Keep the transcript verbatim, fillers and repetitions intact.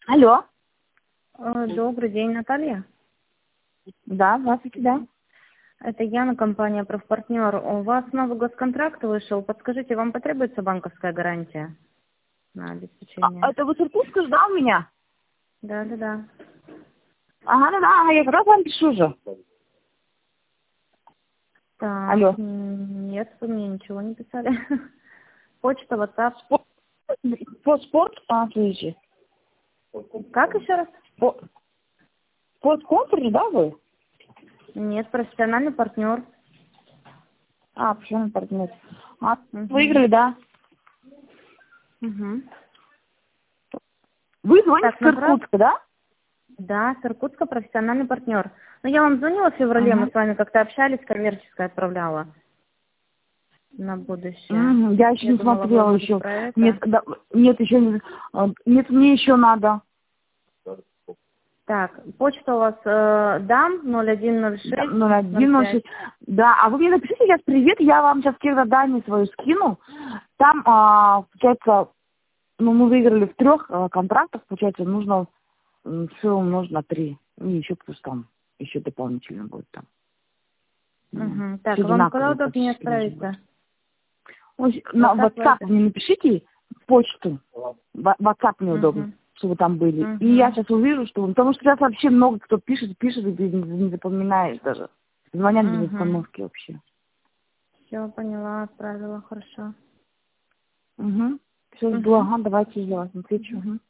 Алло. Э, Добрый день, Наталья. Да, здравствуйте, да. Это Яна, компания «Профпартнер». У вас новый госконтракт вышел. Подскажите, вам потребуется банковская гарантия на обеспечение? А, это вы с Иркутска ждал меня? Да, да, да. Ага, да, да, я как раз вам пишу же. Так, Алло. м, нет, вы мне ничего не писали. Почта, WhatsApp. По, по спорт, а, слушайте. Как еще раз? По, по спонсору, да, вы? Нет, профессиональный партнер. А, почему партнер? А, Мгм. выиграли, да. Мгм. Вы звоните Так, с направ... Иркутска, да? Да, с Иркутска профессиональный партнер. Ну, я вам звонила в феврале, мы Ага. с вами как-то общались, коммерческое отправляла на будущее. Мгм, я еще Я не думала, вы, смотрела может, еще. про Нет, это. да, нет, еще не. а, Нет, мне еще надо. Так, почта у вас э, дам ноль один ноль Да, шесть ноль ноль один ноль пять. шесть. Да, а вы мне напишите сейчас привет, я вам сейчас те задания свою скину. Там, а, получается, ну, мы выиграли в трех а, контрактах, получается, нужно все умножить на три. И еще плюс там, еще дополнительно будет там. Угу. Так, Все а вам куда одинаковые удобнее практически должны быть. отправить-то? Ой, на WhatsApp, WhatsApp Viber? мне напишите почту. В- WhatsApp мне удобно, Угу. чтобы вы там были. И я Угу. сейчас увижу, что... Потому что сейчас вообще много кто пишет, пишет, и ты не не запоминаешь даже. Звонят без Угу. остановки вообще. Все, поняла, отправила, хорошо. Угу. Все, жду. Угу. Ага, давайте я вас отвечу. Угу.